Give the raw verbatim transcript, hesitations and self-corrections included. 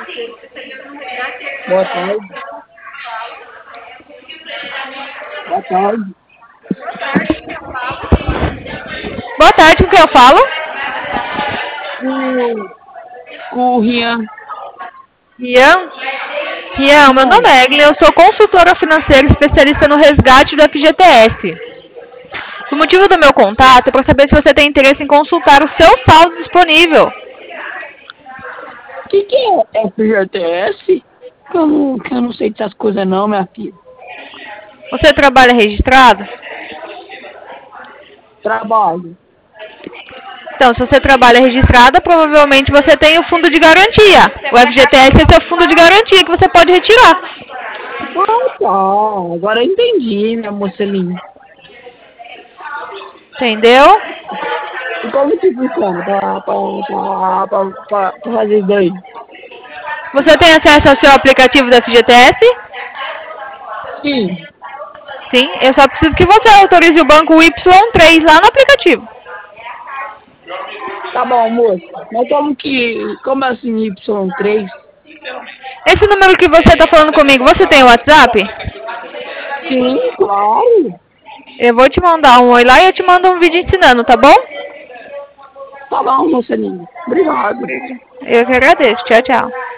Boa tarde. Boa tarde. Boa tarde, com quem eu falo? Com, com o Rian. Rian? Rian, meu Rian. nome é Eglin, eu sou consultora financeira especialista no resgate do F G T S. O motivo do meu contato é para saber se você tem interesse em consultar o seu saldo disponível. O que, que é F G T S? Que eu, não, que eu não sei dessas coisas não, minha filha. Você trabalha registrado? Trabalho. Então, se você trabalha registrada, provavelmente você tem o fundo de garantia. O F G T S é seu fundo de garantia que você pode retirar. Ah, tá. Agora eu entendi, minha moça linda. Entendeu? E como que funciona pra, pra, pra, pra, pra, pra fazer isso daí? Você tem acesso ao seu aplicativo do F G T S? Sim. Sim, eu só preciso que você autorize o banco Y três lá no aplicativo. Tá bom, moça. Mas como que... Como assim Y três? Esse número que você está falando comigo, você tem o WhatsApp? Sim, claro. Eu vou te mandar um oi lá e eu te mando um vídeo ensinando, tá bom? Tá bom, moça linda. Obrigado. Eu que agradeço. Tchau, tchau.